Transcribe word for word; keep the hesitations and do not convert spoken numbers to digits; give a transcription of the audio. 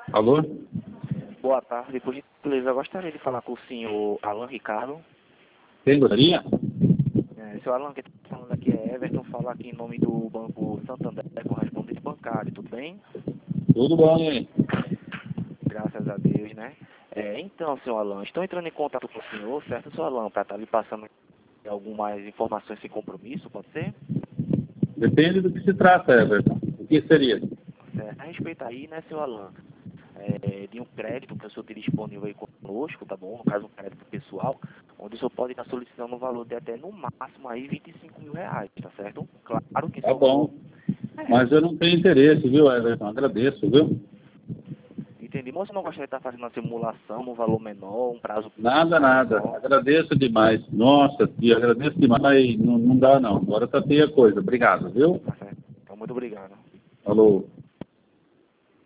Alô? Boa tarde, por gentileza, eu gostaria de falar com o senhor Alan Ricardo. Quem gostaria? É, seu Alan, quem está falando aqui é Everton, fala aqui em nome do Banco Santander, correspondente bancário, tudo bem? Tudo bom, hein? Graças a Deus, né? É, então, senhor Alan, estou entrando em contato com o senhor, certo, senhor Alan, para estar lhe passando algumas informações sem compromisso, pode ser? Depende do que se trata, Everton. O que seria? Certo. A respeito aí, né, senhor Alan, é, de um crédito que o senhor tem disponível aí conosco, tá bom? No caso, um crédito pessoal, onde o senhor pode estar solicitando um valor de até, no máximo, aí vinte e cinco mil reais, tá certo? Claro que isso Tá é um valor... bom. É, Mas eu não tenho interesse, viu, Everton? Agradeço, viu? entendi. Mas você não gostaria de estar fazendo uma simulação num valor menor, um prazo Nada, nada. menor? Agradeço demais. Nossa, tia, agradeço demais. Mas não, não dá, não. Agora tá feia a coisa. Obrigado, viu? Tá certo. Então, muito obrigado. Falou.